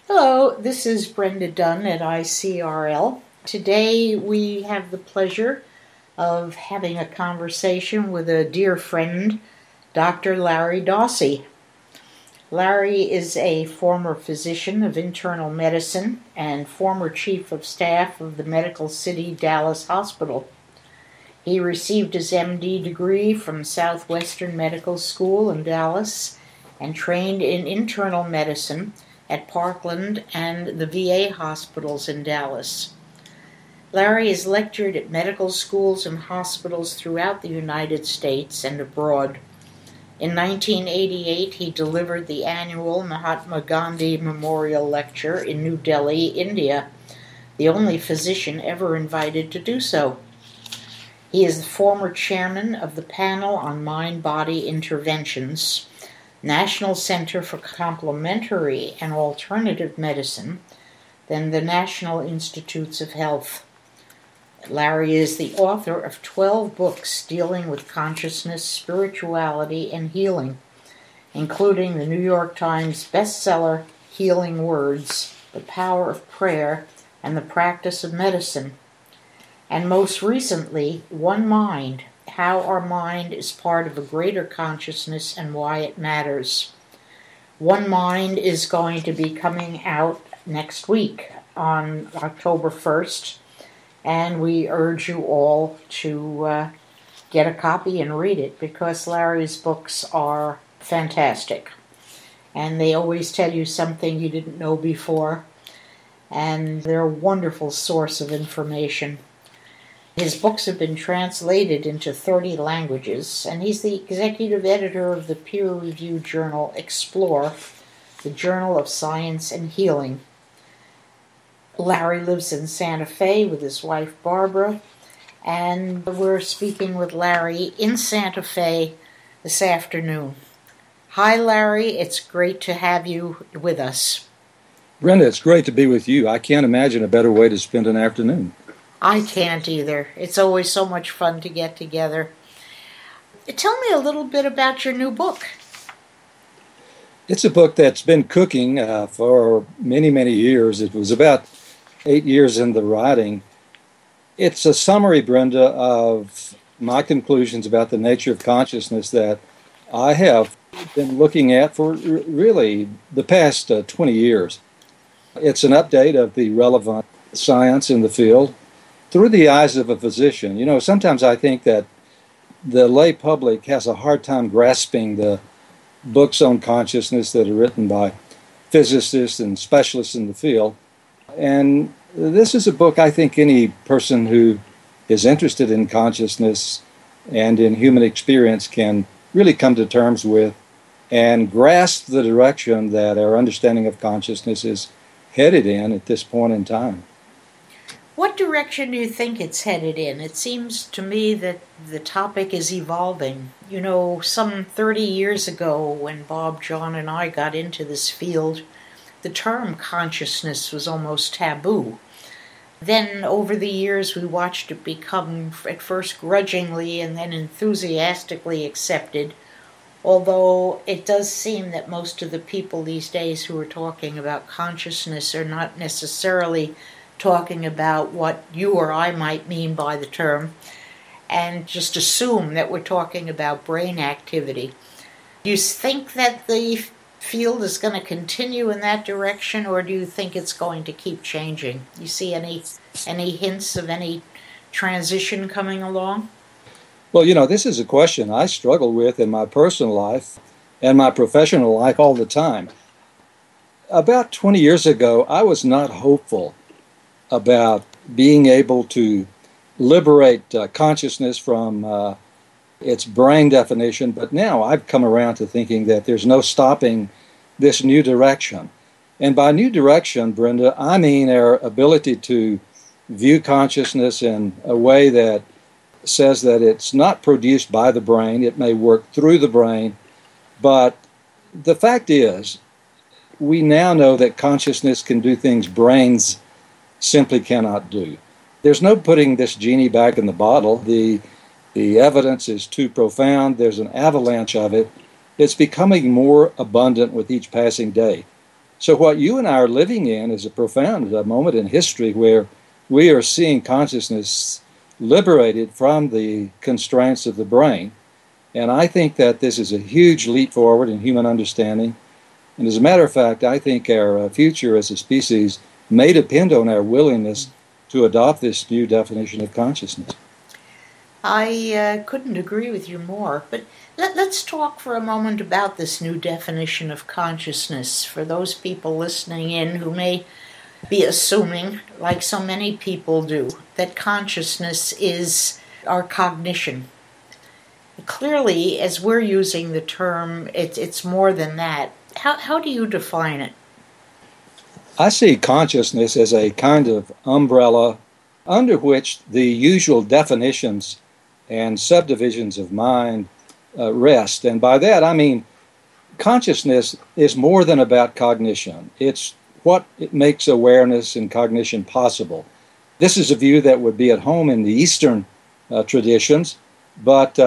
Hello, this is Brenda Dunn at ICRL. Today we have the pleasure of having a conversation with a dear friend, Dr. Larry Dossey. Larry is a former physician of internal medicine and former chief of staff of the Medical City Dallas Hospital. He received his MD degree from Southwestern Medical School in Dallas and trained in internal medicine at Parkland and the VA hospitals in Dallas. Larry has lectured at medical schools and hospitals throughout the United States and abroad. In 1988, he delivered the annual Mahatma Gandhi Memorial Lecture in New Delhi, India, the only physician ever invited to do so. He is the former chairman of the panel on mind-body interventions, National Center for Complementary and Alternative Medicine, then the National Institutes of Health. Larry is the author of 12 books dealing with consciousness, spirituality, and healing, including the New York Times bestseller Healing Words, The Power of Prayer, and the Practice of Medicine, and most recently, One Mind, How Our Mind is Part of a Greater Consciousness and Why It Matters. One Mind is going to be coming out next week on October 1st, and we urge you all to get a copy and read it because Larry's books are fantastic. And they always tell you something you didn't know before, and they're a wonderful source of information. His books have been translated into 30 languages, and he's the executive editor of the peer-reviewed journal Explore, the Journal of Science and Healing. Larry lives in Santa Fe with his wife Barbara, and we're speaking with Larry in Santa Fe this afternoon. Hi, Larry. It's great to have you with us. Brenda, it's great to be with you. I can't imagine a better way to spend an afternoon. I can't either. It's always so much fun to get together. Tell me a little bit about your new book. It's a book that's been cooking for many, many years. It was about 8 years in the writing. It's a summary, Brenda, of my conclusions about the nature of consciousness that I have been looking at for really the past 20 years. It's an update of the relevant science in the field through the eyes of a physician. You know, sometimes I think that the lay public has a hard time grasping the books on consciousness that are written by physicists and specialists in the field. And this is a book I think any person who is interested in consciousness and in human experience can really come to terms with and grasp the direction that our understanding of consciousness is headed in at this point in time. What direction do you think it's headed in? It seems to me that the topic is evolving. You know, some 30 years ago when Bob, John, and I got into this field, the term consciousness was almost taboo. Then over the years we watched it become at first grudgingly and then enthusiastically accepted, although it does seem that most of the people these days who are talking about consciousness are not necessarily talking about what you or I might mean by the term, and just assume that we're talking about brain activity. Do you think that the field is going to continue in that direction, or do you think it's going to keep changing? You see any hints of any transition coming along? Well, you know, this is a question I struggle with in my personal life and my professional life all the time. About 20 years ago, I was not hopeful about being able to liberate consciousness from its brain definition, but now I've come around to thinking that there's no stopping this new direction. And by new direction, Brenda, I mean our ability to view consciousness in a way that says that it's not produced by the brain, it may work through the brain, but the fact is, we now know that consciousness can do things brains simply cannot do. There's no putting this genie back in the bottle. The evidence is too profound. There's an avalanche of it. It's becoming more abundant with each passing day. So what you and I are living in is a profound moment in history where we are seeing consciousness liberated from the constraints of the brain. And I think that this is a huge leap forward in human understanding. And as a matter of fact, I think our future as a species may depend on our willingness to adopt this new definition of consciousness. I couldn't agree with you more, but let's talk for a moment about this new definition of consciousness for those people listening in who may be assuming, like so many people do, that consciousness is our cognition. Clearly, as we're using the term, it's more than that. How do you define it? I see consciousness as a kind of umbrella under which the usual definitions and subdivisions of mind rest. And by that, I mean consciousness is more than about cognition. It's what it makes awareness and cognition possible. This is a view that would be at home in the Eastern traditions, but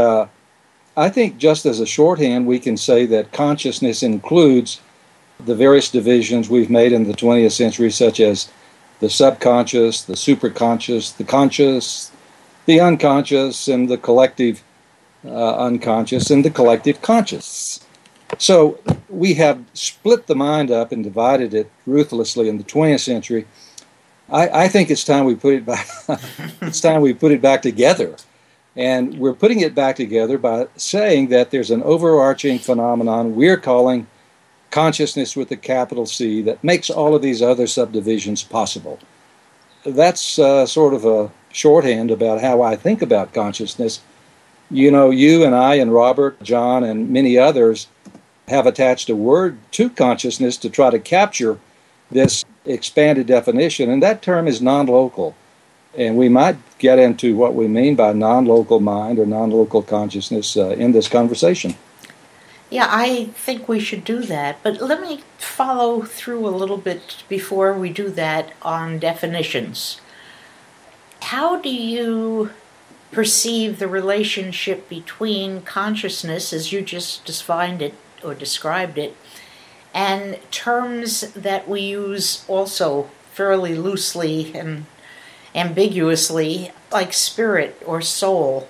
I think just as a shorthand, we can say that consciousness includes the various divisions we've made in the 20th century, such as the subconscious, the superconscious, the conscious, the unconscious, and the collective unconscious, and the collective conscious. So we have split the mind up and divided it ruthlessly in the 20th century. I think it's time we put it back. It's time we put it back together, and we're putting it back together by saying that there's an overarching phenomenon we're calling consciousness with a capital C that makes all of these other subdivisions possible. That's sort of a shorthand about how I think about consciousness. You know, you and I and Robert, John, and many others have attached a word to consciousness to try to capture this expanded definition, and that term is non-local. And we might get into what we mean by non-local mind or non-local consciousness in this conversation. Yeah, I think we should do that, but let me follow through a little bit before we do that on definitions. How do you perceive the relationship between consciousness, as you just defined it or described it, and terms that we use also fairly loosely and ambiguously, like spirit or soul,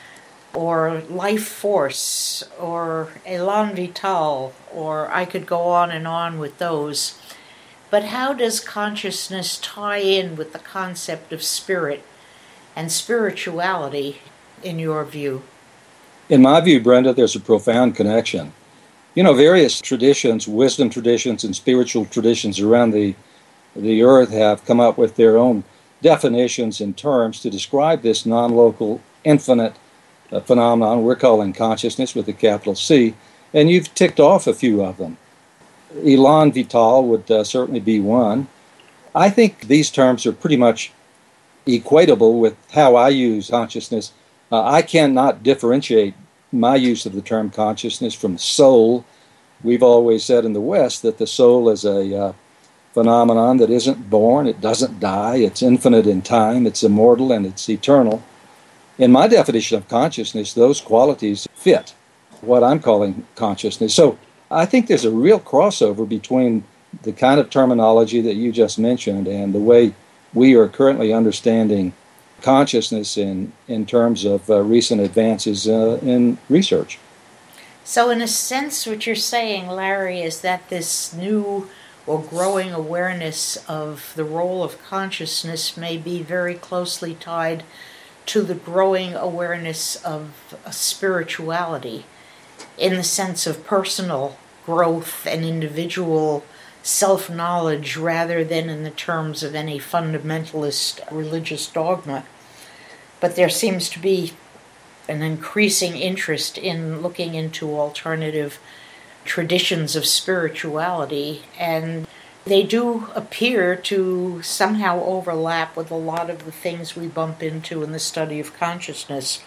or life force, or élan vital, or I could go on and on with those. But how does consciousness tie in with the concept of spirit and spirituality, in your view? In my view, Brenda, there's a profound connection. You know, various traditions, wisdom traditions and spiritual traditions around the earth have come up with their own definitions and terms to describe this non-local, infinite phenomenon we're calling consciousness with a capital C, and you've ticked off a few of them. Élan vital would certainly be one. I think these terms are pretty much equatable with how I use consciousness. I cannot differentiate my use of the term consciousness from soul. We've always said in the West that the soul is a phenomenon that isn't born, it doesn't die, it's infinite in time, it's immortal, and it's eternal. In my definition of consciousness, those qualities fit what I'm calling consciousness. So I think there's a real crossover between the kind of terminology that you just mentioned and the way we are currently understanding consciousness in terms of recent advances in research. So in a sense, what you're saying, Larry, is that this new or growing awareness of the role of consciousness may be very closely tied to the growing awareness of spirituality in the sense of personal growth and individual self-knowledge rather than in the terms of any fundamentalist religious dogma. But there seems to be an increasing interest in looking into alternative traditions of spirituality, and they do appear to somehow overlap with a lot of the things we bump into in the study of consciousness.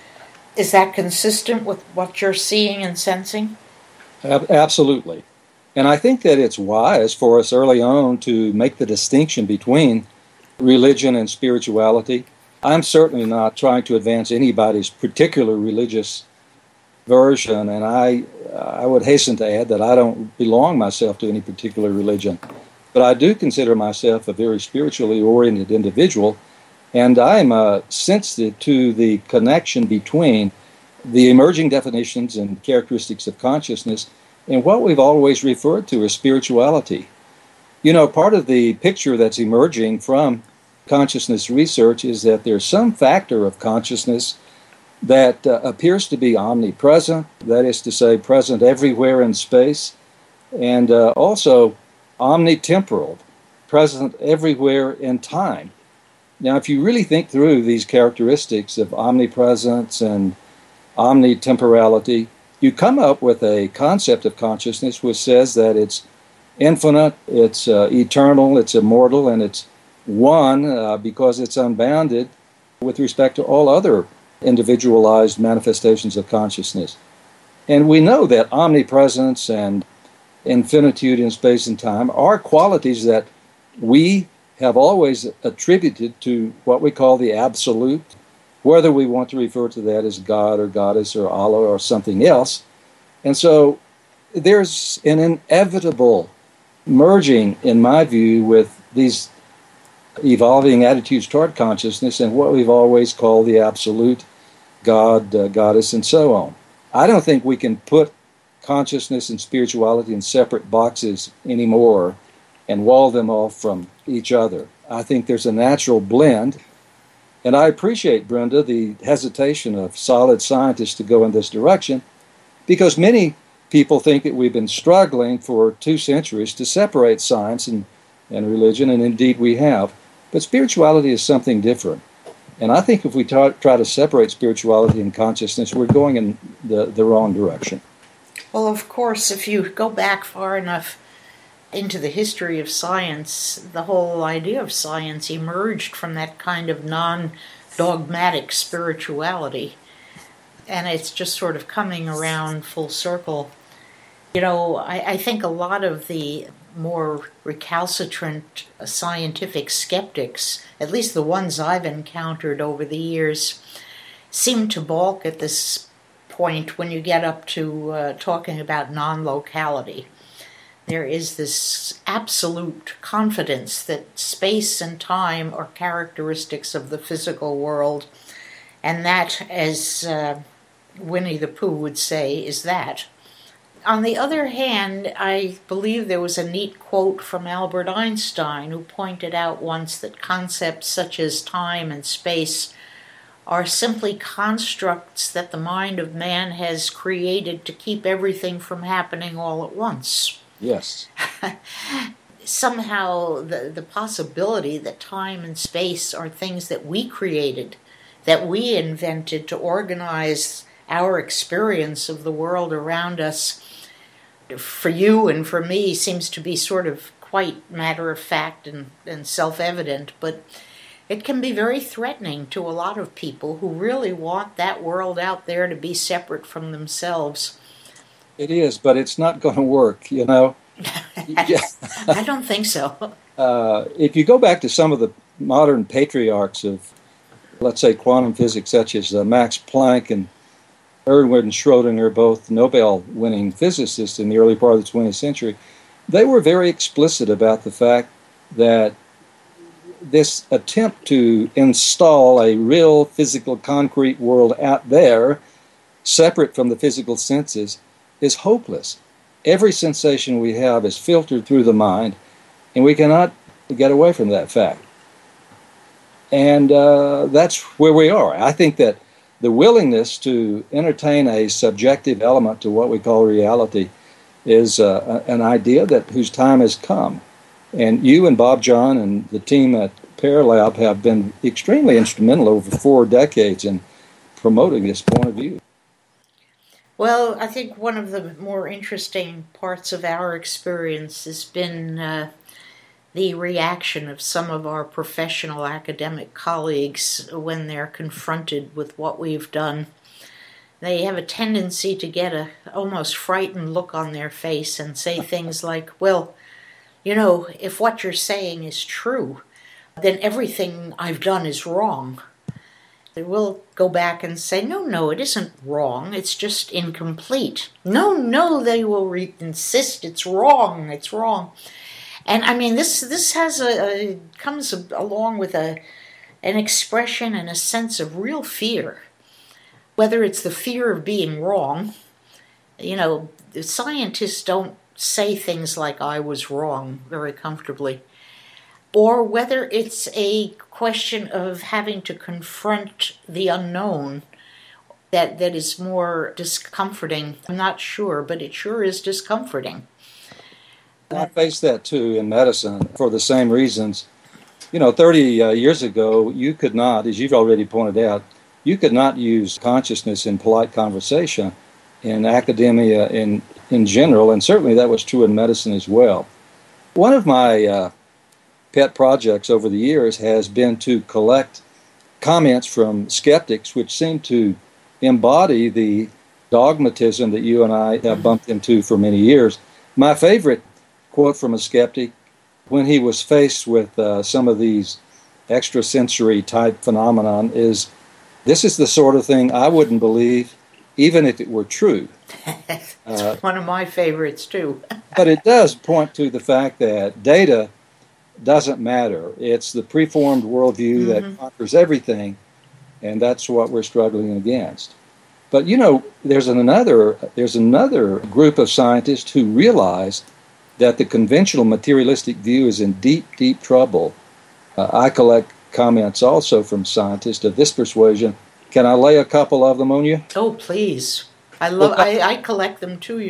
Is that consistent with what you're seeing and sensing? Absolutely. And I think that it's wise for us early on to make the distinction between religion and spirituality. I'm certainly not trying to advance anybody's particular religious version, and I would hasten to add that I don't belong myself to any particular religion, but I do consider myself a very spiritually oriented individual, and I'm sensitive to the connection between the emerging definitions and characteristics of consciousness and what we've always referred to as spirituality. You know, part of the picture that's emerging from consciousness research is that there's some factor of consciousness that appears to be omnipresent, that is to say, present everywhere in space, and also omnitemporal, present everywhere in time. Now, if you really think through these characteristics of omnipresence and omnitemporality, you come up with a concept of consciousness which says that it's infinite, it's eternal, it's immortal, and it's one because it's unbounded with respect to all other individualized manifestations of consciousness. And we know that omnipresence and infinitude in space and time are qualities that we have always attributed to what we call the absolute, whether we want to refer to that as God or Goddess or Allah or something else. And so there's an inevitable merging, in my view, with these evolving attitudes toward consciousness and what we've always called the absolute, God, Goddess, and so on. I don't think we can put consciousness and spirituality in separate boxes anymore and wall them off from each other. I think there's a natural blend, and I appreciate, Brenda, the hesitation of solid scientists to go in this direction, because many people think that we've been struggling for 2 centuries to separate science and religion, and indeed we have. But spirituality is something different. And I think if we try to separate spirituality and consciousness, we're going in the wrong direction. Well, of course, if you go back far enough into the history of science, the whole idea of science emerged from that kind of non-dogmatic spirituality. And it's just sort of coming around full circle. You know, I think a lot of the more recalcitrant scientific skeptics, at least the ones I've encountered over the years, seem to balk at this point when you get up to talking about non-locality. There is this absolute confidence that space and time are characteristics of the physical world, and that, as Winnie the Pooh would say, is that. On the other hand, I believe there was a neat quote from Albert Einstein, who pointed out once that concepts such as time and space are simply constructs that the mind of man has created to keep everything from happening all at once. Yes. Somehow the possibility that time and space are things that we created, that we invented to organize our experience of the world around us, for you and for me, seems to be sort of quite matter-of-fact and self-evident, but it can be very threatening to a lot of people who really want that world out there to be separate from themselves. It is, but it's not going to work, you know. I don't think so. If you go back to some of the modern patriarchs of, let's say, quantum physics, such as Max Planck and Erwin Schrödinger, both Nobel-winning physicists in the early part of the 20th century, they were very explicit about the fact that this attempt to install a real physical concrete world out there, separate from the physical senses, is hopeless. Every sensation we have is filtered through the mind, and we cannot get away from that fact. And that's where we are. I think that the willingness to entertain a subjective element to what we call reality is an idea that whose time has come. And you and Bob John and the team at Paralab have been extremely instrumental over 4 decades in promoting this point of view. Well, I think one of the more interesting parts of our experience has been the reaction of some of our professional academic colleagues when they're confronted with what we've done. They have a tendency to get a almost frightened look on their face and say things like, well, you know, if what you're saying is true, then everything I've done is wrong. They will go back and say, no, it isn't wrong, it's just incomplete. No, they will insist it's wrong, it's wrong. And I mean, this has comes along with an expression and a sense of real fear. Whether it's the fear of being wrong, the scientists don't say things like I was wrong very comfortably, or whether it's a question of having to confront the unknown that is more discomforting. I'm not sure, but it sure is discomforting. I faced that too in medicine for the same reasons. 30 years ago, you could not, as you've already pointed out, you could not use consciousness in polite conversation in academia in general, and certainly that was true in medicine as well. One of my pet projects over the years has been to collect comments from skeptics which seem to embody the dogmatism that you and I have bumped into for many years. My favorite quote from a skeptic, when he was faced with some of these extrasensory type phenomenon, is, "This is the sort of thing I wouldn't believe even if it were true." It's one of my favorites too. But it does point to the fact that data doesn't matter. It's the preformed worldview that conquers everything, and that's what we're struggling against. But there's another group of scientists who realize that the conventional materialistic view is in deep, deep trouble. I collect comments also from scientists of this persuasion. Can I lay a couple of them on you? Oh, please. I collect them too,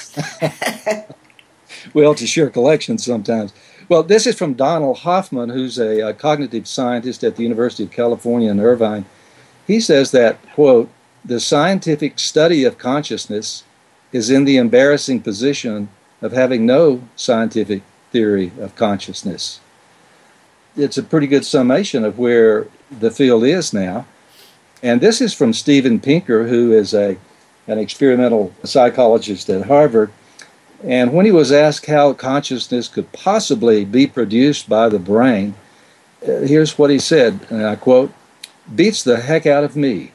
Well, to share collections sometimes. Well, this is from Donald Hoffman, who's a cognitive scientist at the University of California in Irvine. He says that, quote, "The scientific study of consciousness is in the embarrassing position of having no scientific theory of consciousness." It's a pretty good summation of where the field is now. And this is from Steven Pinker, who is an experimental psychologist at Harvard. And when he was asked how consciousness could possibly be produced by the brain, here's what he said, and I quote, "Beats the heck out of me.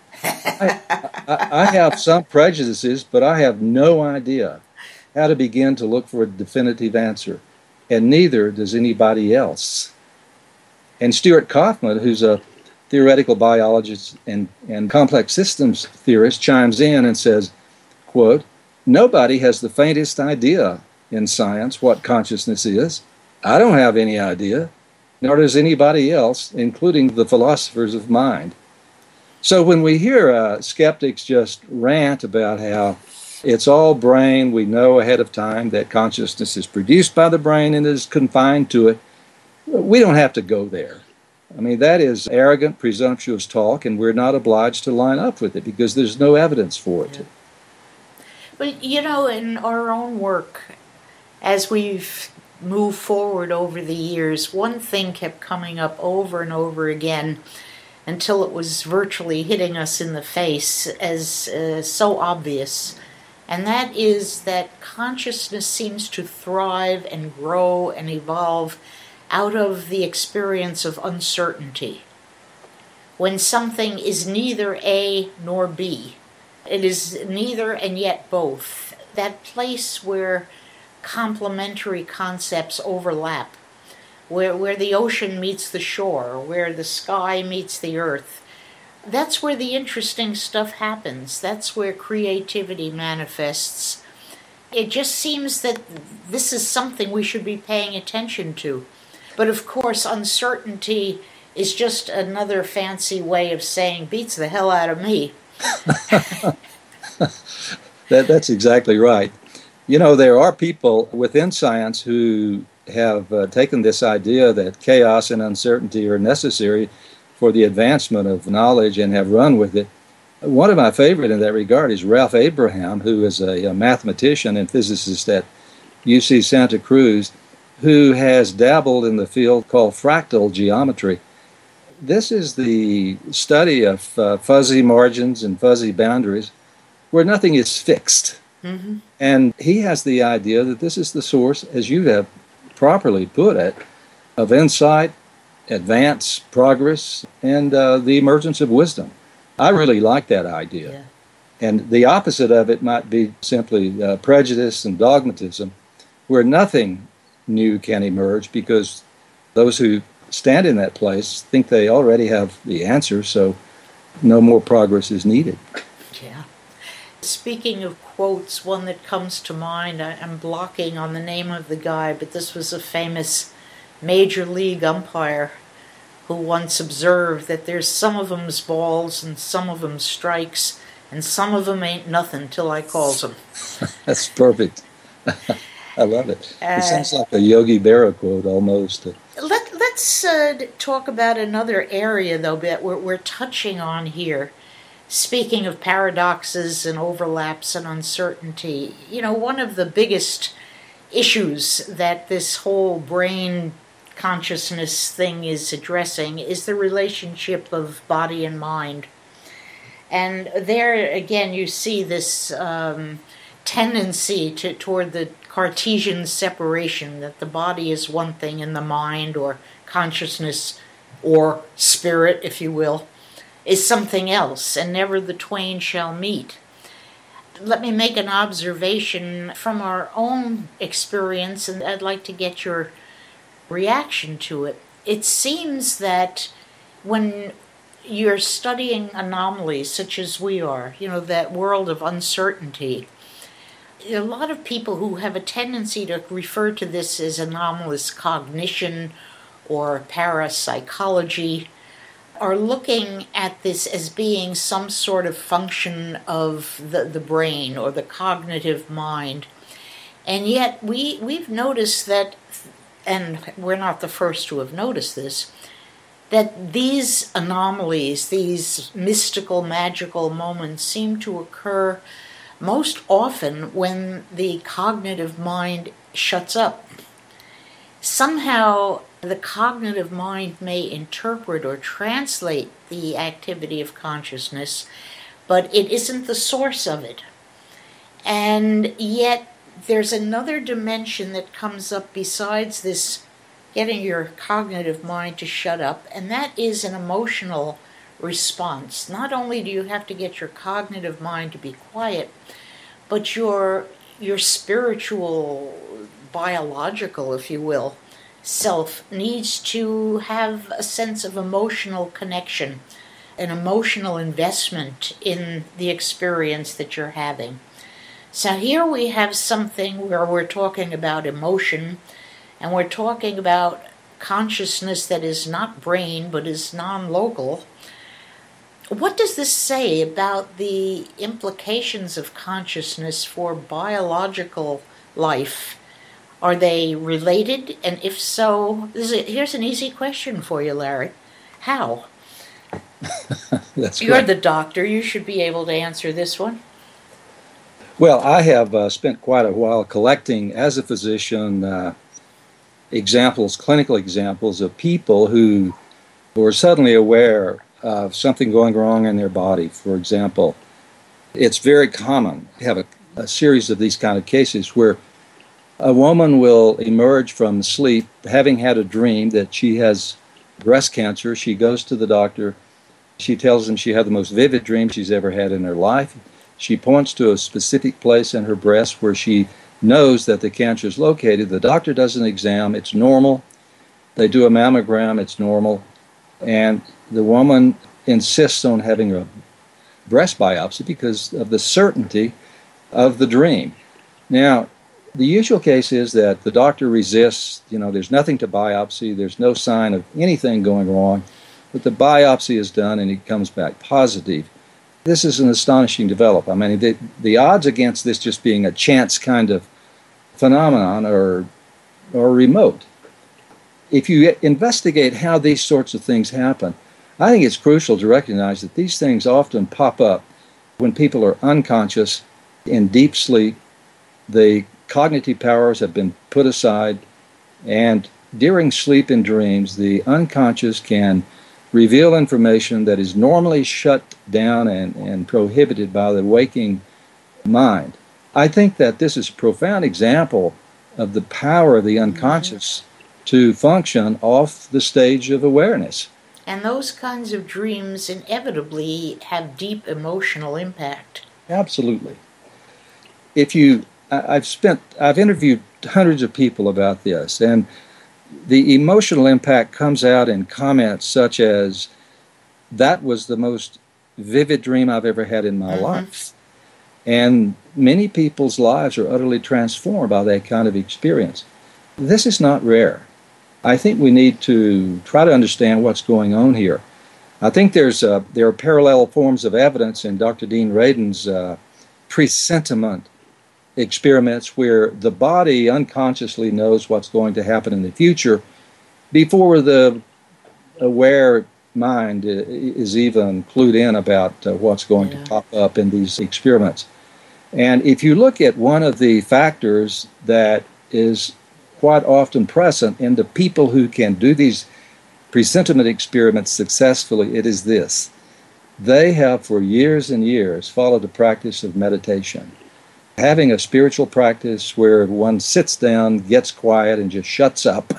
I have some prejudices, but I have no idea how to begin to look for a definitive answer, and neither does anybody else." And Stuart Kaufman, who's a theoretical biologist and complex systems theorist, chimes in and says, quote, "Nobody has the faintest idea in science what consciousness is. I don't have any idea, nor does anybody else, including the philosophers of mind." So when we hear skeptics just rant about how it's all brain, we know ahead of time that consciousness is produced by the brain and is confined to it, we don't have to go there. I mean, that is arrogant, presumptuous talk, and we're not obliged to line up with it because there's no evidence for it. Yeah. But, in our own work, as we've moved forward over the years, one thing kept coming up over and over again until it was virtually hitting us in the face as so obvious. And that is that consciousness seems to thrive and grow and evolve out of the experience of uncertainty. When something is neither A nor B, it is neither and yet both. That place where complementary concepts overlap, where the ocean meets the shore, where the sky meets the earth, that's where the interesting stuff happens. That's where creativity manifests. It just seems that this is something we should be paying attention to. But of course, uncertainty is just another fancy way of saying beats the hell out of me. That's exactly right. There are people within science who have taken this idea that chaos and uncertainty are necessary for the advancement of knowledge and have run with it. One of my favorite in that regard is Ralph Abraham, who is a mathematician and physicist at UC Santa Cruz, who has dabbled in the field called fractal geometry. This is the study of fuzzy margins and fuzzy boundaries where nothing is fixed. Mm-hmm. And he has the idea that this is the source, as you have properly put it, of insight, advance, progress, and the emergence of wisdom. I really like that idea. Yeah. And the opposite of it might be simply prejudice and dogmatism, where nothing new can emerge because those who stand in that place think they already have the answer, so no more progress is needed. Yeah. Speaking of quotes, one that comes to mind, I'm blocking on the name of the guy, but this was a famous major league umpire who once observed that there's some of them's balls and some of them strikes, and some of them ain't nothing till I calls them. That's perfect. I love it. It sounds like a Yogi Berra quote almost. Let's talk about another area, though, that we're touching on here. Speaking of paradoxes and overlaps and uncertainty, one of the biggest issues that this whole brain consciousness thing is addressing is the relationship of body and mind. And there, again, you see this tendency toward the Cartesian separation, that the body is one thing and the mind or consciousness or spirit, if you will, is something else, and never the twain shall meet. Let me make an observation from our own experience, and I'd like to get your reaction to it. It seems that when you're studying anomalies such as we are, that world of uncertainty, a lot of people who have a tendency to refer to this as anomalous cognition or parapsychology are looking at this as being some sort of function of the brain or the cognitive mind. And yet we've noticed that, and we're not the first to have noticed this, that these anomalies, these mystical, magical moments seem to occur most often when the cognitive mind shuts up. Somehow the cognitive mind may interpret or translate the activity of consciousness, but it isn't the source of it. And yet there's another dimension that comes up besides this getting your cognitive mind to shut up, and that is an emotional response. Not only do you have to get your cognitive mind to be quiet, but your spiritual, biological, if you will, self needs to have a sense of emotional connection, an emotional investment in the experience that you're having. So here we have something where we're talking about emotion, and we're talking about consciousness that is not brain but is non-local. What does this say about the implications of consciousness for biological life? Are they related? And if so, here's an easy question for you, Larry. How? You're the doctor. You should be able to answer this one. Well, I have spent quite a while collecting, as a physician, clinical examples of people who were suddenly aware of something going wrong in their body. For example, it's very common to have a series of these kind of cases where a woman will emerge from sleep having had a dream that she has breast cancer. She goes to the doctor. She tells him she had the most vivid dream she's ever had in her life. She points to a specific place in her breast where she knows that the cancer is located. The doctor does an exam. It's normal. They do a mammogram. It's normal. And the woman insists on having a breast biopsy because of the certainty of the dream. Now, the usual case is that the doctor resists. There's nothing to biopsy. There's no sign of anything going wrong. But the biopsy is done and it comes back positive. This is an astonishing development. I mean, the odds against this just being a chance kind of phenomenon are remote. If you investigate how these sorts of things happen, I think it's crucial to recognize that these things often pop up when people are unconscious, in deep sleep. The cognitive powers have been put aside, and during sleep and dreams, the unconscious can reveal information that is normally shut down and prohibited by the waking mind. I think that this is a profound example of the power of the unconscious to function off the stage of awareness. And those kinds of dreams inevitably have deep emotional impact. Absolutely. I've interviewed hundreds of people about this, and the emotional impact comes out in comments such as, "That was the most vivid dream I've ever had in my life." And many people's lives are utterly transformed by that kind of experience. This is not rare. I think we need to try to understand what's going on here. I think there are parallel forms of evidence in Dr. Dean Radin's presentiment experiments where the body unconsciously knows what's going to happen in the future before the aware mind is even clued in about what's going to pop up in these experiments. And if you look at one of the factors that is quite often present in the people who can do these presentiment experiments successfully, it is this. They have for years and years followed the practice of meditation. Having a spiritual practice where one sits down, gets quiet, and just shuts up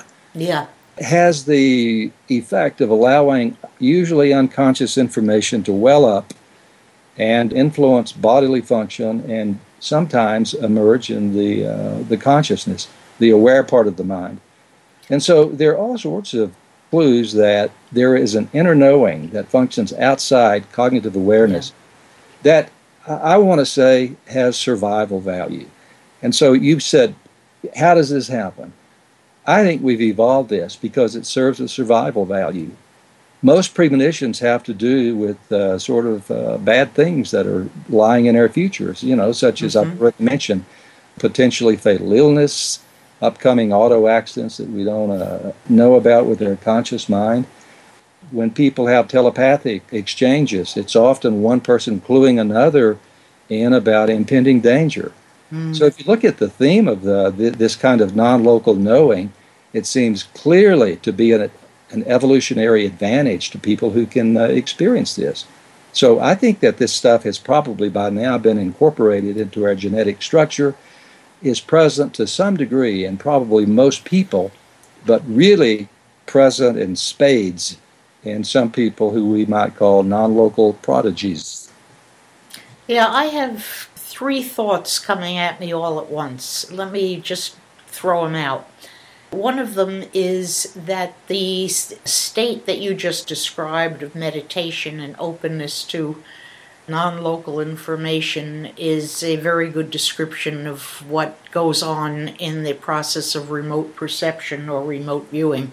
has the effect of allowing usually unconscious information to well up and influence bodily function and sometimes emerge in the consciousness, the aware part of the mind. And so there are all sorts of clues that there is an inner knowing that functions outside cognitive awareness that I want to say has survival value. And so you said, how does this happen? I think we've evolved this because it serves a survival value. Most premonitions have to do with sort of bad things that are lying in our futures, such as I've already mentioned, potentially fatal illness, upcoming auto accidents that we don't know about with our conscious mind. When people have telepathic exchanges, it's often one person cluing another in about impending danger. So if you look at the theme of this kind of non-local knowing, it seems clearly to be an evolutionary advantage to people who can experience this. So I think that this stuff has probably by now been incorporated into our genetic structure, is present to some degree in probably most people, but really present in spades in some people who we might call non-local prodigies. Yeah, I have 3 thoughts coming at me all at once. Let me just throw them out. One of them is that the state that you just described of meditation and openness to non-local information is a very good description of what goes on in the process of remote perception or remote viewing.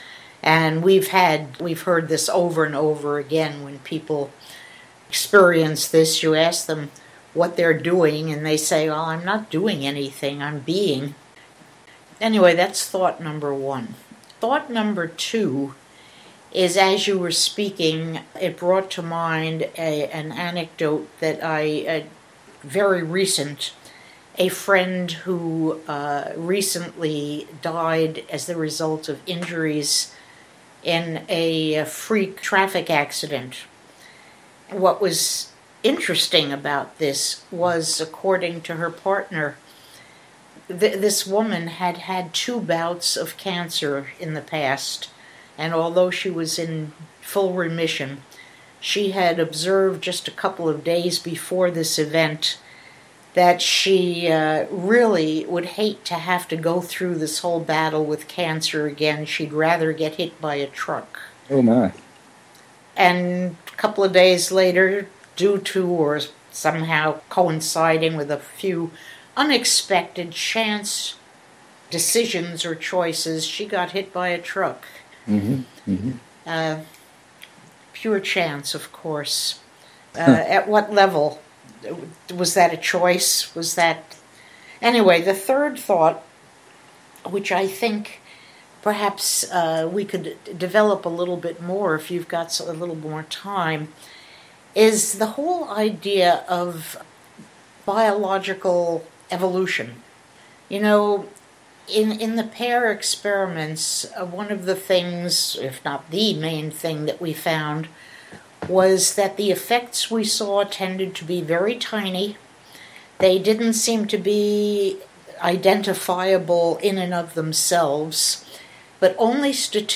And we've heard this over and over again when people experience this. You ask them what they're doing and they say, well, I'm not doing anything, I'm being. Anyway, that's thought number 1. Thought number 2 is, as you were speaking, it brought to mind an anecdote that very recent, a friend who recently died as the result of injuries in a freak traffic accident. What was interesting about this was, according to her partner, this woman had had 2 bouts of cancer in the past, and although she was in full remission, she had observed just a couple of days before this event that she really would hate to have to go through this whole battle with cancer again. She'd rather get hit by a truck. Oh, my. And a couple of days later, due to or somehow coinciding with a few unexpected chance decisions or choices, she got hit by a truck. Pure chance, of course. At what level? Was that a choice? Was that... Anyway, the third thought, which I think perhaps we could develop a little bit more if you've got a little more time, is the whole idea of biological evolution. In the pair experiments, one of the things, if not the main thing that we found, was that the effects we saw tended to be very tiny. They didn't seem to be identifiable in and of themselves. but only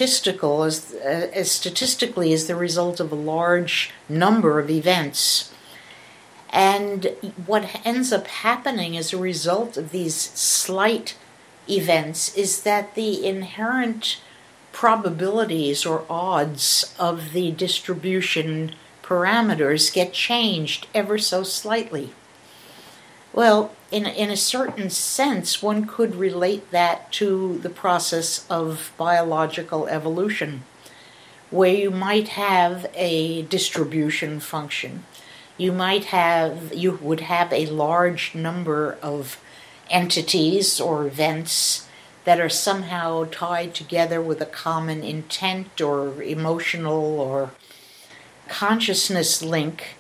statistically as the result of a large number of events. And what ends up happening as a result of these slight events is that the inherent probabilities or odds of the distribution parameters get changed ever so slightly. Well, in a certain sense, one could relate that to the process of biological evolution, where you might have a distribution function. You would have a large number of entities or events that are somehow tied together with a common intent or emotional or consciousness link,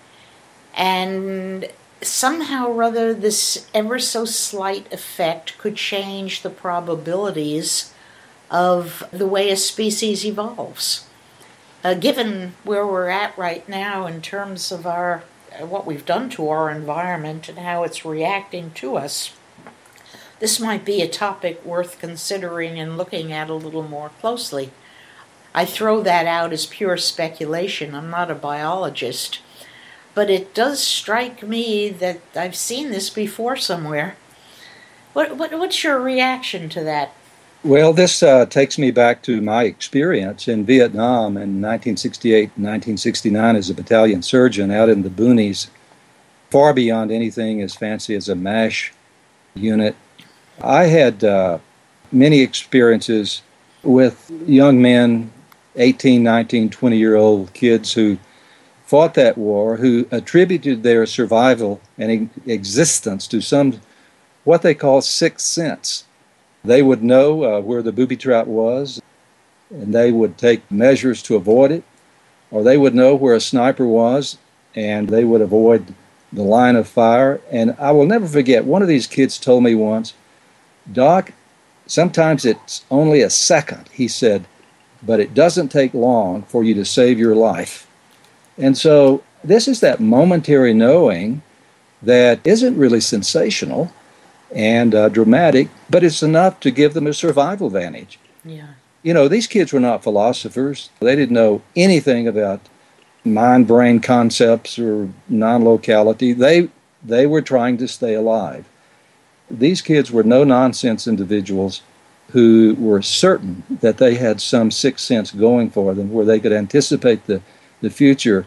and somehow or other this ever so slight effect could change the probabilities of the way a species evolves. Given where we're at right now in terms of what we've done to our environment and how it's reacting to us, this might be a topic worth considering and looking at a little more closely. I throw that out as pure speculation. I'm not a biologist. But it does strike me that I've seen this before somewhere. What's your reaction to that? Well, this takes me back to my experience in Vietnam in 1968 and 1969 as a battalion surgeon out in the boonies, far beyond anything as fancy as a MASH unit. I had many experiences with young men, 18, 19, 20-year-old kids who fought that war, who attributed their survival and existence to some, what they call sixth sense. They would know where the booby trap was, and they would take measures to avoid it, or they would know where a sniper was, and they would avoid the line of fire. And I will never forget, one of these kids told me once, "Doc, sometimes it's only a second," he said, "but it doesn't take long for you to save your life." And so this is that momentary knowing that isn't really sensational and dramatic, but it's enough to give them a survival advantage. Yeah. You know, these kids were not philosophers. They didn't know anything about mind-brain concepts or non-locality. They were trying to stay alive. These kids were no-nonsense individuals who were certain that they had some sixth sense going for them, where they could anticipate the future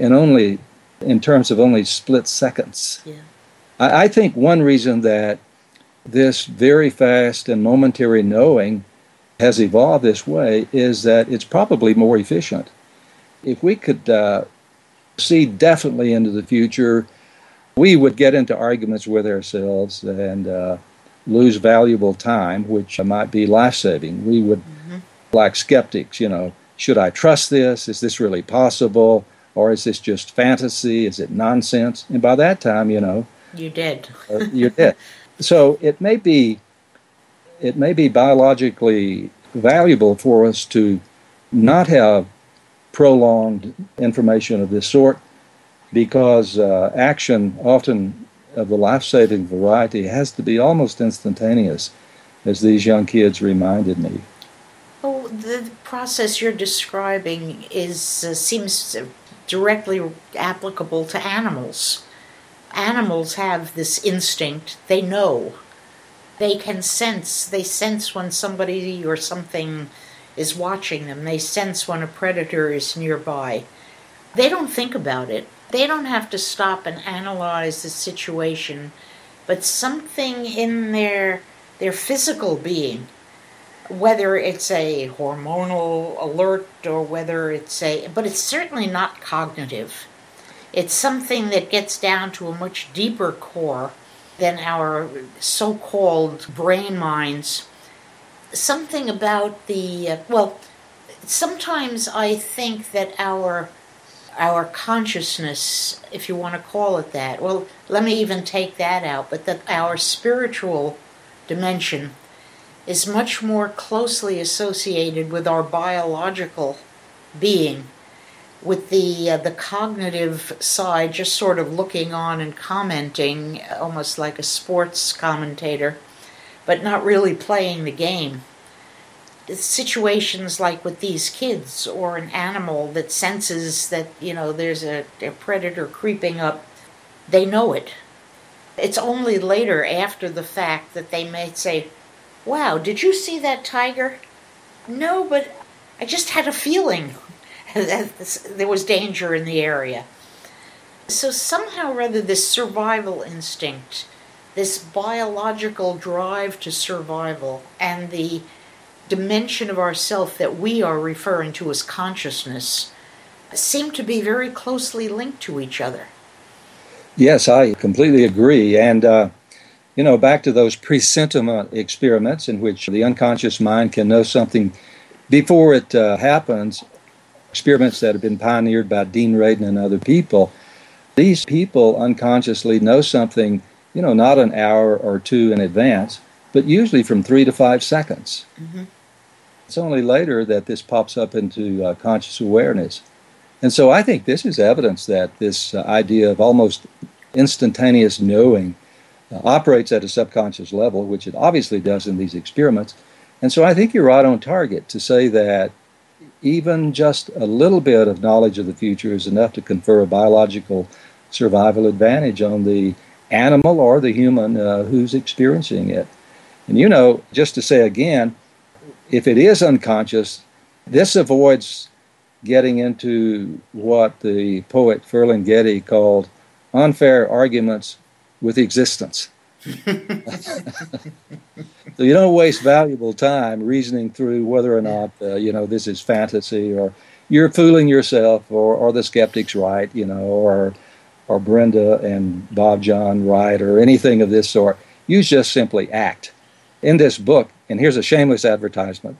in terms of only split seconds. Yeah. I think one reason that this very fast and momentary knowing has evolved this way is that it's probably more efficient. If we could see definitely into the future, we would get into arguments with ourselves and lose valuable time, which might be life-saving. We would, like skeptics, should I trust this? Is this really possible? Or is this just fantasy? Is it nonsense? And by that time, you're dead. You're dead. So it may be biologically valuable for us to not have prolonged information of this sort, because action, often of the life-saving variety, has to be almost instantaneous, as these young kids reminded me. Oh, the process you're describing seems directly applicable to animals. Animals have this instinct. They know. They can sense. They sense when somebody or something is watching them. They sense when a predator is nearby. They don't think about it. They don't have to stop and analyze the situation, but something in their physical being, whether it's a hormonal alert or whether but it's certainly not cognitive. It's something that gets down to a much deeper core than our so-called brain minds. Something about sometimes I think that our consciousness, if you want to call it that, well, let me even take that out, but that our spiritual dimension is much more closely associated with our biological being, with the cognitive side just sort of looking on and commenting, almost like a sports commentator, but not really playing the game. situations like with these kids or an animal that senses that, there's a predator creeping up, they know it. It's only later after the fact that they may say, "Wow, did you see that tiger?" "No, but I just had a feeling that there was danger in the area." So somehow or other, this survival instinct, this biological drive to survival, and the dimension of ourself that we are referring to as consciousness seem to be very closely linked to each other. Yes, I completely agree. And, back to those presentiment experiments in which the unconscious mind can know something before it happens, experiments that have been pioneered by Dean Radin and other people. These people unconsciously know something, not an hour or two in advance, but usually from 3 to 5 seconds. Mm-hmm. It's only later that this pops up into conscious awareness. And so I think this is evidence that this idea of almost instantaneous knowing operates at a subconscious level, which it obviously does in these experiments. And so I think you're right on target to say that even just a little bit of knowledge of the future is enough to confer a biological survival advantage on the animal or the human who's experiencing it. And just to say again, if it is unconscious, this avoids getting into what the poet Ferlinghetti called unfair arguments with existence. So you don't waste valuable time reasoning through whether or not, this is fantasy, or you're fooling yourself, or the skeptic's right, or Brenda and Bob John right, or anything of this sort. You just simply act. In this book, and here's a shameless advertisement,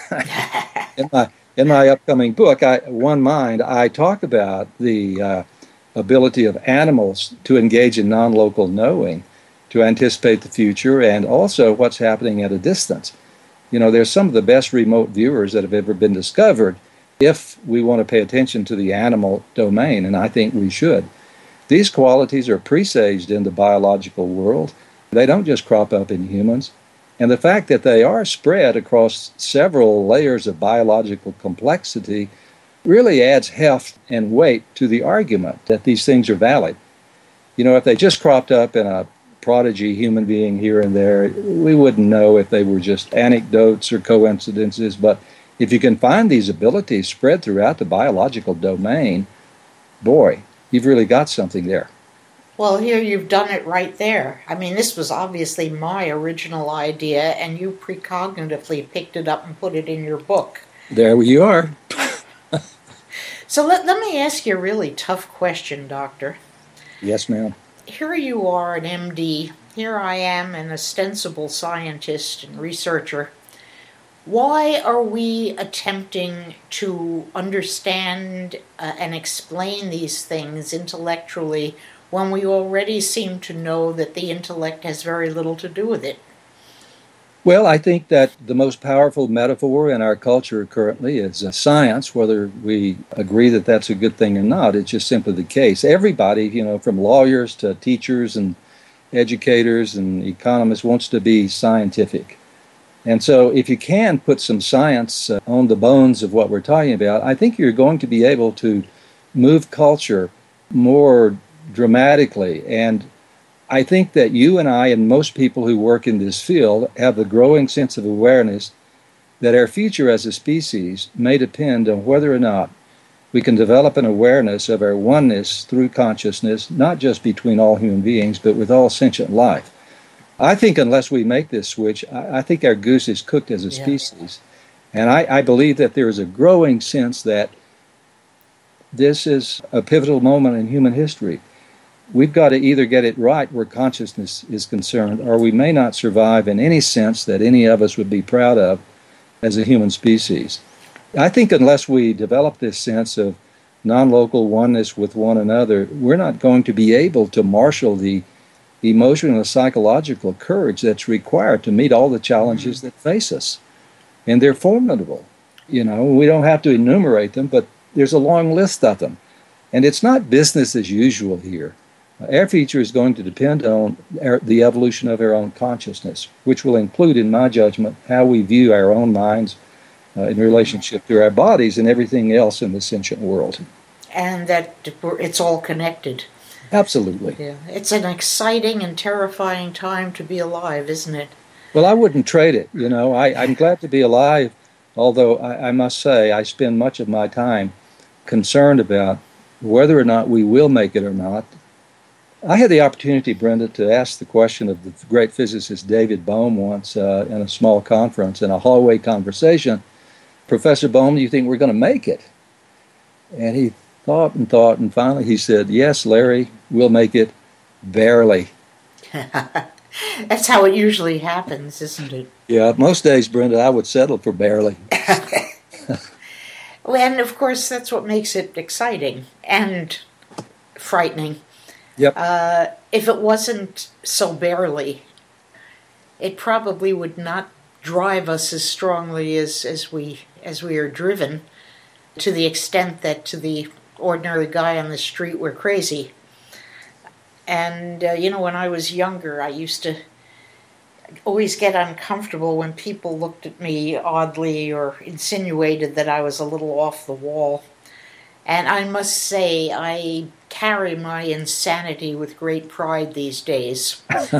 in my upcoming book, One Mind, I talk about the ability of animals to engage in non-local knowing, to anticipate the future, and also what's happening at a distance. There's some of the best remote viewers that have ever been discovered if we want to pay attention to the animal domain, and I think we should. These qualities are presaged in the biological world. They don't just crop up in humans. And the fact that they are spread across several layers of biological complexity really adds heft and weight to the argument that these things are valid. If they just cropped up in a prodigy human being here and there, we wouldn't know if they were just anecdotes or coincidences. But if you can find these abilities spread throughout the biological domain, boy, you've really got something there. Well, here you've done it right there. I mean, this was obviously my original idea, and you precognitively picked it up and put it in your book. There you are. So let me ask you a really tough question, Doctor. Yes, ma'am. Here you are, an MD. Here I am, an ostensible scientist and researcher. Why are we attempting to understand and explain these things intellectually when we already seem to know that the intellect has very little to do with it? Well, I think that the most powerful metaphor in our culture currently is science, whether we agree that that's a good thing or not. It's just simply the case. Everybody, from lawyers to teachers and educators and economists, wants to be scientific. And so if you can put some science on the bones of what we're talking about, I think you're going to be able to move culture more dramatically. And I think that you and I and most people who work in this field have the growing sense of awareness that our future as a species may depend on whether or not we can develop an awareness of our oneness through consciousness, not just between all human beings, but with all sentient life. I think unless we make this switch, I think our goose is cooked as a species. And I believe that there is a growing sense that this is a pivotal moment in human history. We've got to either get it right where consciousness is concerned, or we may not survive in any sense that any of us would be proud of as a human species. I think unless we develop this sense of non-local oneness with one another, we're not going to be able to marshal the emotional and psychological courage that's required to meet all the challenges that face us. And they're formidable. We don't have to enumerate them, but there's a long list of them. And it's not business as usual here. Our future is going to depend on the evolution of our own consciousness, which will include, in my judgment, how we view our own minds in relationship to our bodies and everything else in the sentient world. And that it's all connected. Absolutely. Yeah, it's an exciting and terrifying time to be alive, isn't it? Well, I wouldn't trade it. I'm glad to be alive, although I must say I spend much of my time concerned about whether or not we will make it or not. I had the opportunity, Brenda, to ask the question of the great physicist David Bohm once in a small conference, in a hallway conversation. Professor Bohm, do you think we're going to make it? And he thought, and finally he said, yes, Larry, we'll make it barely. That's how it usually happens, isn't it? Yeah, most days, Brenda, I would settle for barely. Well, and of course, that's what makes it exciting and frightening. Yep. If it wasn't so barely, it probably would not drive us as strongly as we are driven, to the extent that to the ordinary guy on the street we're crazy. And when I was younger, I used to always get uncomfortable when people looked at me oddly or insinuated that I was a little off the wall. And I must say, I carry my insanity with great pride these days.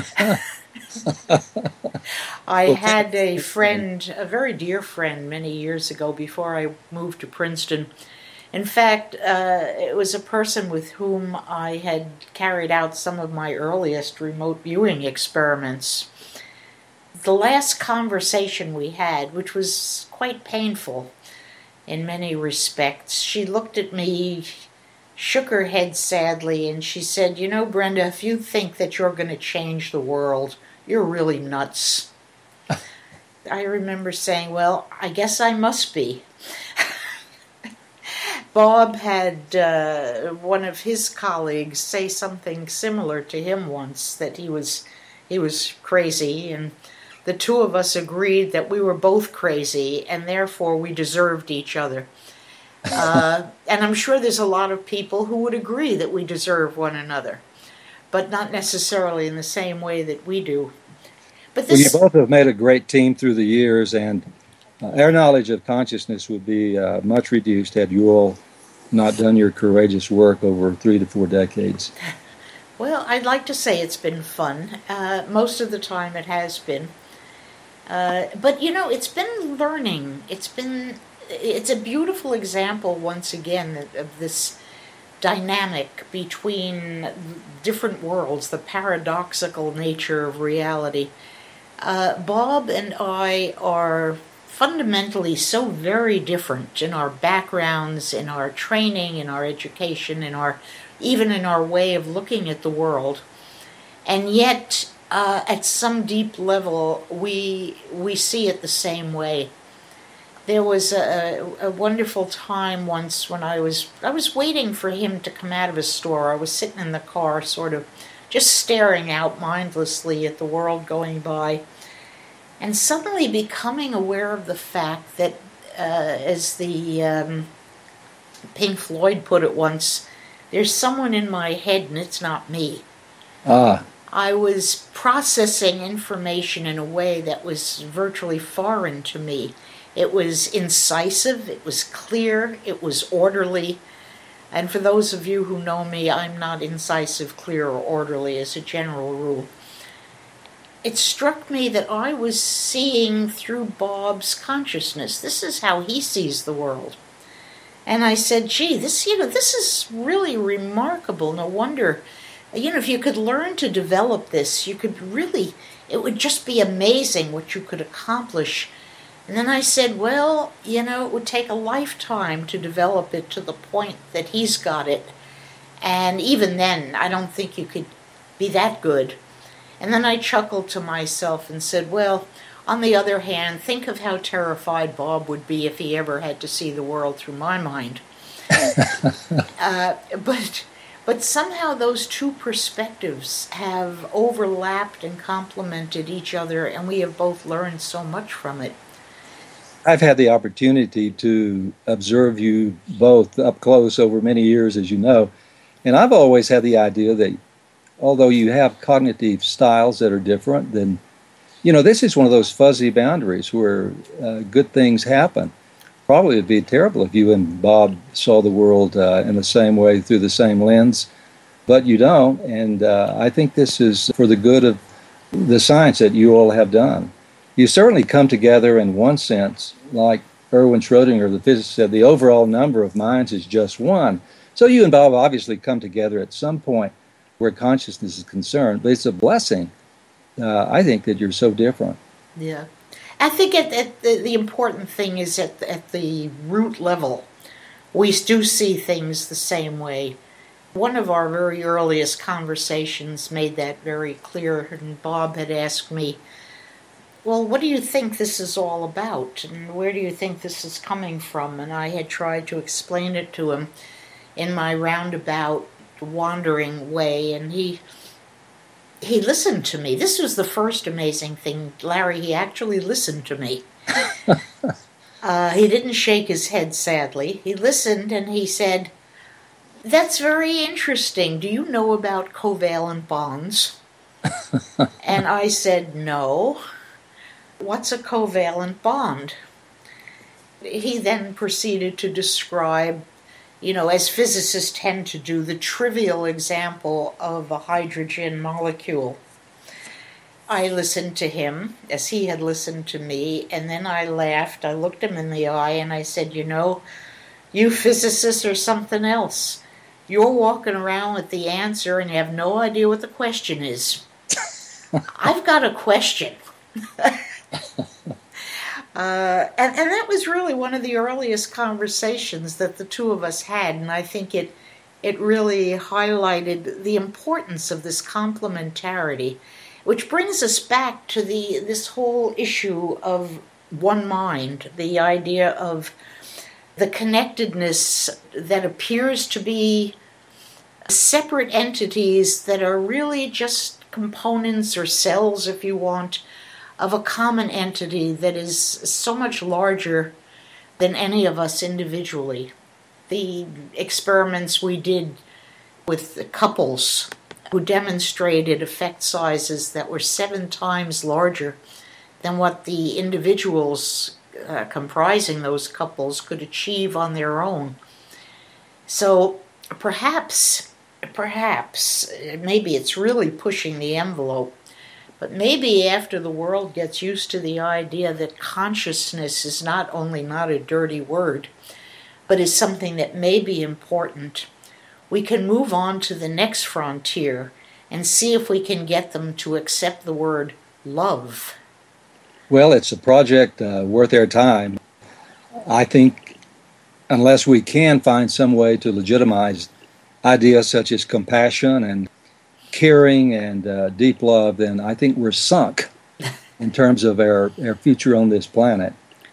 I had a friend, a very dear friend, many years ago before I moved to Princeton. In fact, it was a person with whom I had carried out some of my earliest remote viewing experiments. The last conversation we had, which was quite painful in many respects, she looked at me, shook her head sadly, and she said, Brenda, if you think that you're going to change the world, you're really nuts. I remember saying, well, I guess I must be. Bob had one of his colleagues say something similar to him once, that he was crazy, and the two of us agreed that we were both crazy, and therefore we deserved each other. And I'm sure there's a lot of people who would agree that we deserve one another, but not necessarily in the same way that we do. But you both have made a great team through the years, and our knowledge of consciousness would be much reduced had you all not done your courageous work over 3 to 4 decades. Well, I'd like to say it's been fun. Most of the time it has been. But, it's been learning. It's a beautiful example, once again, of this dynamic between different worlds, the paradoxical nature of reality. Bob and I are fundamentally so very different in our backgrounds, in our training, in our education, even in our way of looking at the world. And yet, at some deep level, we see it the same way. There was a wonderful time once when I was waiting for him to come out of a store. I was sitting in the car, sort of just staring out mindlessly at the world going by, and suddenly becoming aware of the fact that, as the Pink Floyd put it once, there's someone in my head and it's not me. I was processing information in a way that was virtually foreign to me. It was incisive, it was clear, it was orderly. And for those of you who know me, I'm not incisive, clear, or orderly as a general rule. It struck me that I was seeing through Bob's consciousness. This is how he sees the world. And I said, gee, this is really remarkable. No wonder, if you could learn to develop this, it would just be amazing what you could accomplish. And then I said, well, it would take a lifetime to develop it to the point that he's got it. And even then, I don't think you could be that good. And then I chuckled to myself and said, well, on the other hand, think of how terrified Bob would be if he ever had to see the world through my mind. But somehow those two perspectives have overlapped and complemented each other, and we have both learned so much from it. I've had the opportunity to observe you both up close over many years, as you know, and I've always had the idea that although you have cognitive styles that are different, then, this is one of those fuzzy boundaries where good things happen. probably would be terrible if you and Bob saw the world in the same way through the same lens, but you don't. And I think this is for the good of the science that you all have done. You certainly come together in one sense, like Erwin Schrödinger, the physicist, said, the overall number of minds is just one. So you and Bob obviously come together at some point where consciousness is concerned, but it's a blessing, I think, that you're so different. Yeah. I think the important thing is at the root level, we do see things the same way. One of our very earliest conversations made that very clear, and Bob had asked me, well, what do you think this is all about, and where do you think this is coming from? And I had tried to explain it to him in my roundabout, wandering way, and he listened to me. This was the first amazing thing, Larry. He actually listened to me. He didn't shake his head, sadly. He listened and he said, "That's very interesting. Do you know about covalent bonds?" And I said, "No. What's a covalent bond?" He then proceeded to describe, as physicists tend to do, the trivial example of a hydrogen molecule. I listened to him as he had listened to me, and then I laughed. I looked him in the eye and I said, you physicists are something else. You're walking around with the answer and you have no idea what the question is. I've got a question. And that was really one of the earliest conversations that the two of us had, and I think it really highlighted the importance of this complementarity, which brings us back to this whole issue of one mind, the idea of the connectedness that appears to be separate entities that are really just components or cells, if you want, of a common entity that is so much larger than any of us individually. The experiments we did with the couples who demonstrated effect sizes that were 7 times larger than what the individuals comprising those couples could achieve on their own. So perhaps, maybe it's really pushing the envelope, but maybe after the world gets used to the idea that consciousness is not only not a dirty word, but is something that may be important, we can move on to the next frontier and see if we can get them to accept the word love. Well, it's a project worth their time. I think unless we can find some way to legitimize ideas such as compassion and caring and deep love, then I think we're sunk in terms of our future on this planet.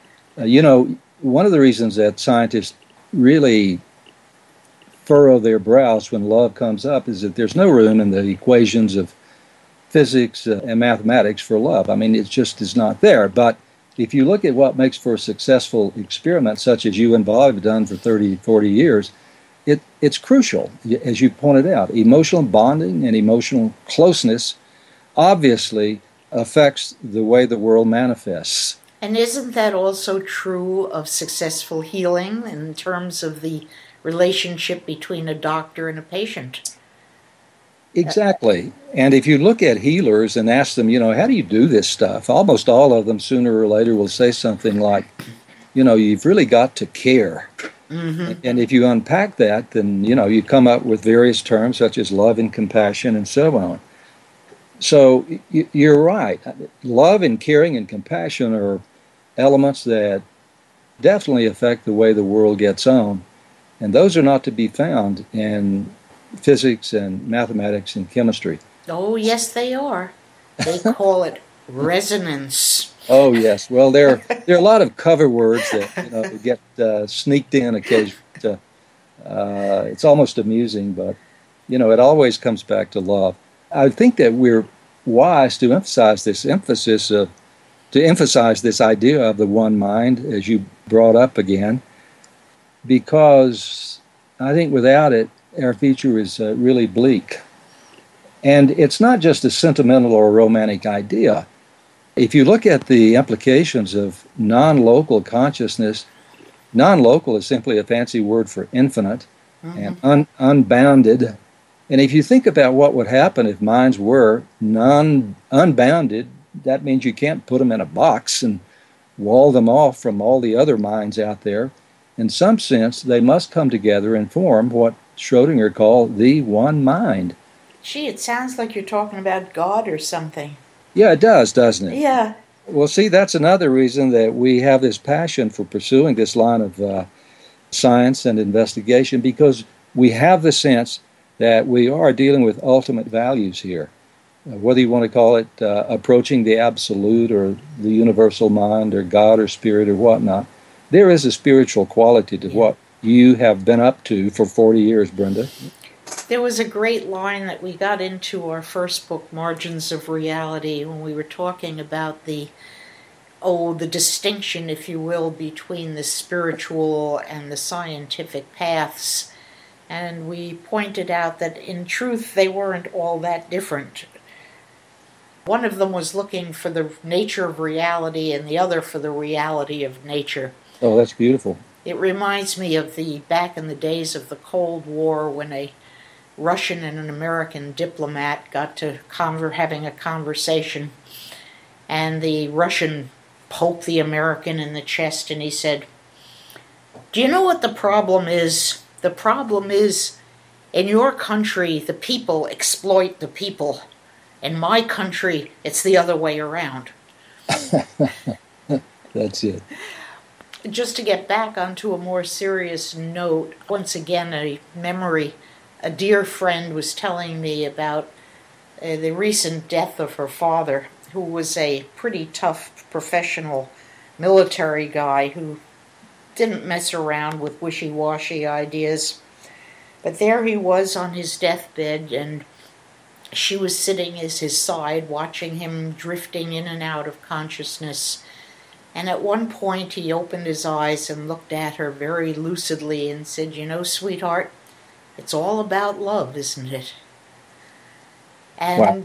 One of the reasons that scientists really furrow their brows when love comes up is that there's no room in the equations of physics and mathematics for love. I mean, it just is not there. But if you look at what makes for a successful experiment, such as you and Bob have done for 30, 40 years, it's crucial, as you pointed out. Emotional bonding and emotional closeness obviously affects the way the world manifests. And isn't that also true of successful healing in terms of the relationship between a doctor and a patient? Exactly. And if you look at healers and ask them, how do you do this stuff? Almost all of them sooner or later will say something like, you've really got to care. Mm-hmm. And if you unpack that, then, you come up with various terms such as love and compassion and so on. So you're right. Love and caring and compassion are elements that definitely affect the way the world gets on. And those are not to be found in physics and mathematics and chemistry. Oh, yes, they are. They call it resonance. Oh, yes. Well, there are a lot of cover words that get sneaked in occasionally. It's almost amusing, but it always comes back to love. I think that we're wise to emphasize this idea of the one mind, as you brought up again, because I think without it, our future is really bleak. And it's not just a sentimental or romantic idea. If you look at the implications of non-local consciousness, Non-local is simply a fancy word for infinite and Mm-hmm. unbounded. And if you think about what would happen if minds were unbounded, that means you can't put them in a box and wall them off from all the other minds out there. In some sense, they must come together and form what Schrodinger called the one mind. Gee, it sounds like you're talking about God or something. Yeah, it does, doesn't it? Yeah. Well, see, that's another reason that we have this passion for pursuing this line of science and investigation, because we have the sense that we are dealing with ultimate values here. Whether you want to call it approaching the absolute or the universal mind or God or spirit or whatnot, there is a spiritual quality to what you have been up to for 40 years, Brenda. There was a great line that we got into our first book, Margins of Reality, when we were talking about the distinction, if you will, between the spiritual and the scientific paths. And we pointed out that in truth they weren't all that different. One of them was looking for the nature of reality and the other for the reality of nature. Oh, that's beautiful. It reminds me of back in the days of the Cold War, when a Russian and an American diplomat got to having a conversation, and the Russian poked the American in the chest and he said, "Do you know what the problem is? The problem is, in your country, the people exploit the people. In my country, it's the other way around." That's it. Just to get back onto a more serious note, once again, a memory. A dear friend was telling me about the recent death of her father, who was a pretty tough professional military guy who didn't mess around with wishy-washy ideas. But there he was on his deathbed, and she was sitting at his side, watching him drifting in and out of consciousness. And at one point he opened his eyes and looked at her very lucidly and said, "You know, sweetheart, it's all about love, isn't it?" And wow.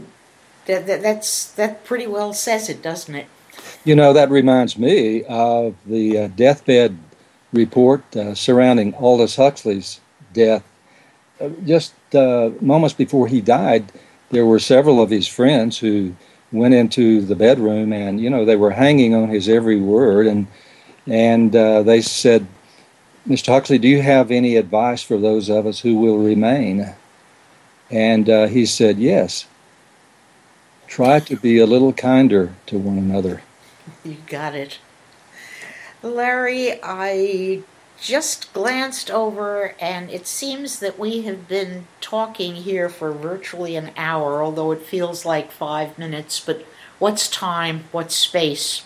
that pretty well says it, doesn't it? You know, that reminds me of the deathbed report surrounding Aldous Huxley's death. Just moments before he died, there were several of his friends who went into the bedroom, and they were hanging on his every word, and they said, "Mr. Huxley, do you have any advice for those of us who will remain?" And he said, "Yes. Try to be a little kinder to one another." You got it. Larry, I just glanced over, and it seems that we have been talking here for virtually an hour, although it feels like 5 minutes, but what's time, what's space?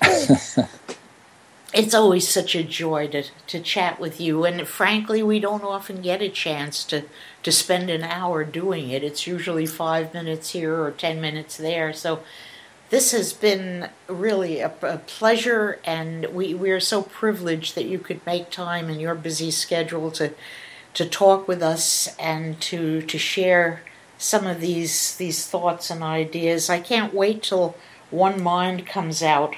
It's always such a joy to chat with you, and frankly, we don't often get a chance to spend an hour doing it. It's usually 5 minutes here or 10 minutes there, so this has been really a pleasure, and we're so privileged that you could make time in your busy schedule to talk with us and to share some of these thoughts and ideas. I can't wait till One Mind comes out.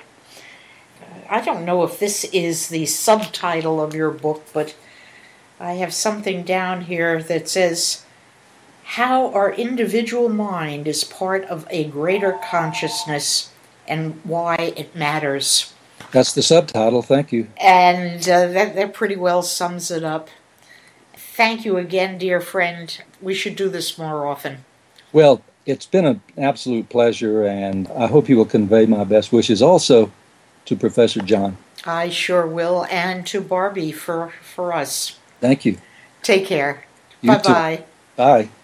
I don't know if this is the subtitle of your book, but I have something down here that says, "How our individual mind is part of a greater consciousness and why it matters." That's the subtitle. Thank you. And that pretty well sums it up. Thank you again, dear friend. We should do this more often. Well, it's been an absolute pleasure, and I hope you will convey my best wishes also to Professor John. I sure will, and to Barbie for us. Thank you. Take care. You Bye-bye. too. Bye.